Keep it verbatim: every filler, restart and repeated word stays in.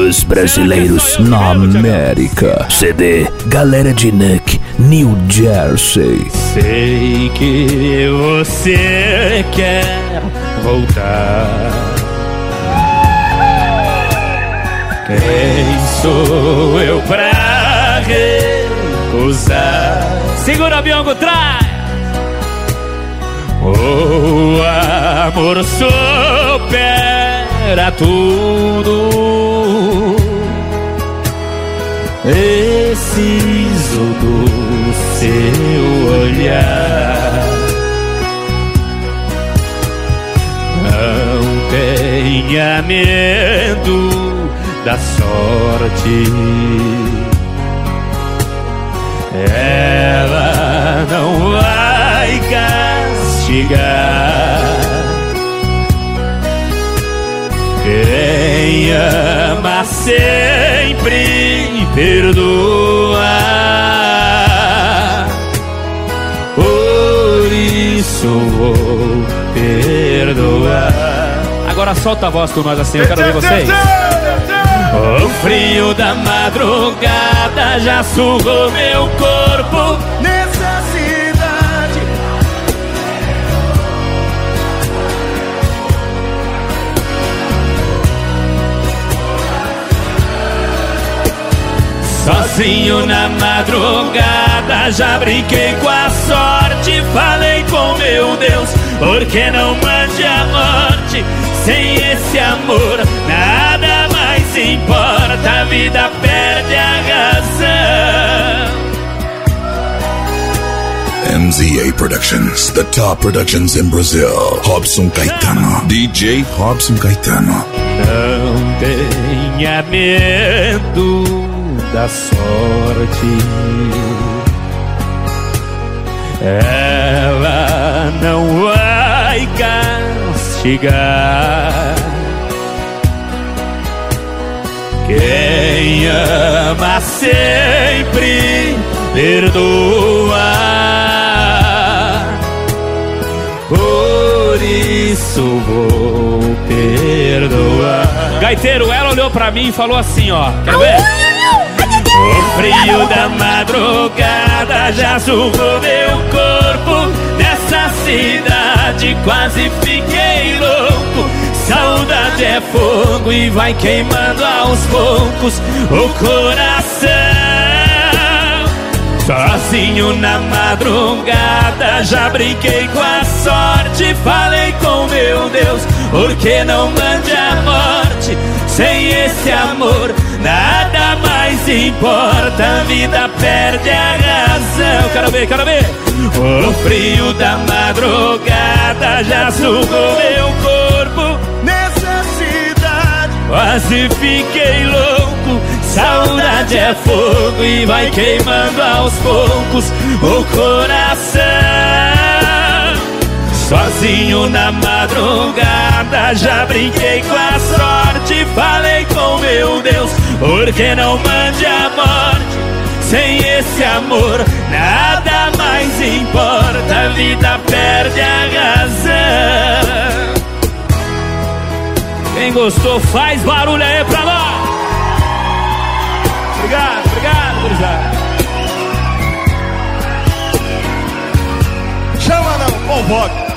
dos brasileiros na América. C D Galera de Neck, New Jersey. Sei que você quer voltar. Quem sou eu pra recusar? Segura o avião, traz! O amor supera tudo. Preciso do seu olhar. Não tenha medo da sorte. Ela não vai castigar. Quem ama sempre perdoa. Por isso vou perdoar. Agora solta a voz com nós assim, eu quero ver vocês. O frio da madrugada já sugou meu corpo nessa cidade. Sozinho na madrugada já brinquei com a sorte. Falei com meu Deus, por que não mande a morte? Sem esse amor nada mais importa, a vida perde a razão. M Z A Productions, the top productions in Brazil. Robson Caetano, D J Robson Caetano. Não tenha medo da sorte. Ela não vai castigar. Quem ama sempre perdoa. Por isso vou perdoar. Gaiteiro, ela olhou pra mim e falou assim, ó. Quer ver? O frio da madrugada já sugou meu corpo. Nessa cidade quase fiquei louco. Saudade é fogo e vai queimando aos poucos o coração. Sozinho na madrugada já brinquei com a sorte. Falei com meu Deus, por que não mande a morte? Sem esse amor nada mais importa, a vida perde a razão. Quero ver, quero ver. O frio da madrugada já sugou meu corpo nessa cidade. Quase fiquei louco. Saudade é fogo e vai queimando aos poucos o coração. Sozinho na madrugada já brinquei com a sorte. Falei com meu Deus, por que não mande a morte? Sem esse amor nada mais importa, a vida perde a razão. Quem gostou faz barulho aí pra nós. Obrigado, obrigado, obrigado. Chama não, convoca.